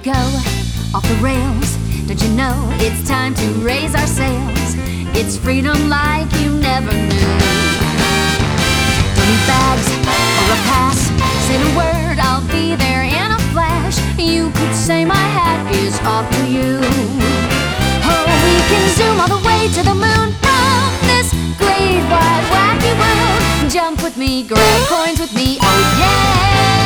go off the rails, don't you know it's time to raise our sails? It's freedom like you never knew. Don't need bags or a pass, say the word, I'll be there in a flash. You could say my hat is off to you. Oh, we can zoom all the way to the moon from this great wide wacky world. Jump with me, grab coins with me, oh yeah.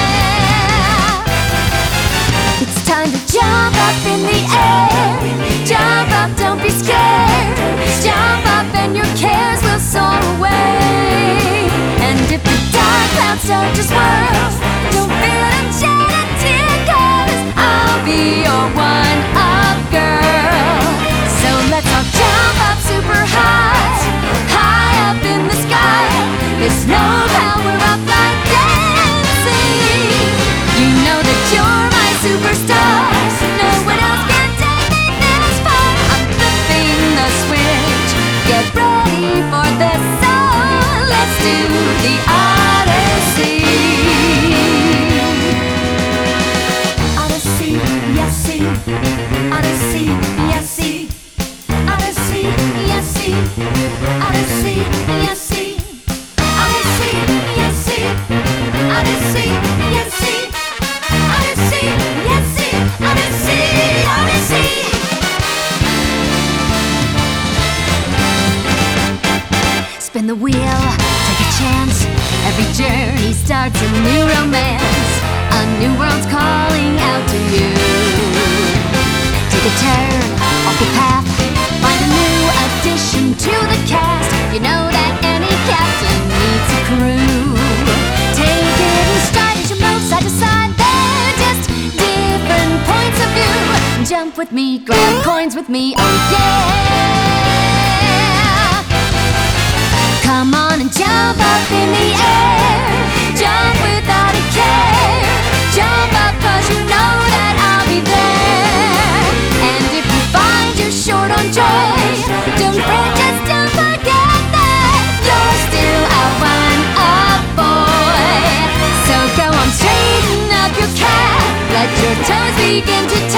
It's time to jump up in the air. Jump up, don't be scared. Jump up and your cares will soar away. And if the dark clouds start to swirl, don't feel them shed a tear, 'cause I'll be your one-up girl. So let's all jump up super high, high up in the sky. There's no power up like dancing. You know that you're my superstar. No one else can take me this far. I'm flipping the switch. Get ready for this song. Let's do the Odyssey. Odyssey, yes, see. Odyssey, yes, see. Odyssey, yes, see. Odyssey, yes, see. Odyssey, yes, see. Odyssey, yes, see. Odyssey, yes, see. Odyssey, Odyssey. Spin the wheel, take a chance. Every journey starts a new romance. A new world's calling out to you. Take a turn off the path, find a new addition to the cast. You know that any captain needs a crew. Take it in stride as you move side to side. They're just different points of view. Jump with me, grab coins with me, oh yeah. Come on and jump up in the air. Jump without a care. Jump up 'cause you know that I'll be there. And if you find you're short on joy, don't fret, just don't forget that you're still a one-up boy. So go on, straighten up your cap. Let your toes begin to